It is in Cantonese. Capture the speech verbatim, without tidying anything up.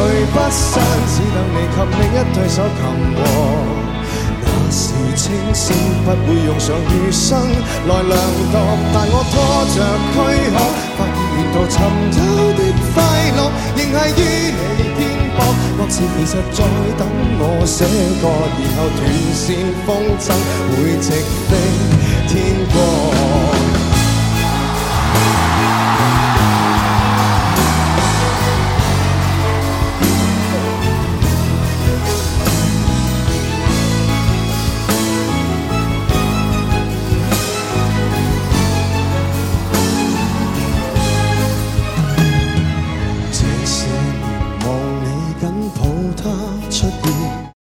睡不散，只等你及另一對手擒獲。那時清醒不會用上餘生來量度，但我拖着軀殼，發現沿途尋找的快樂，仍係於你肩膊。或是其實在等我寫歌，然後斷線風箏會直飛天國。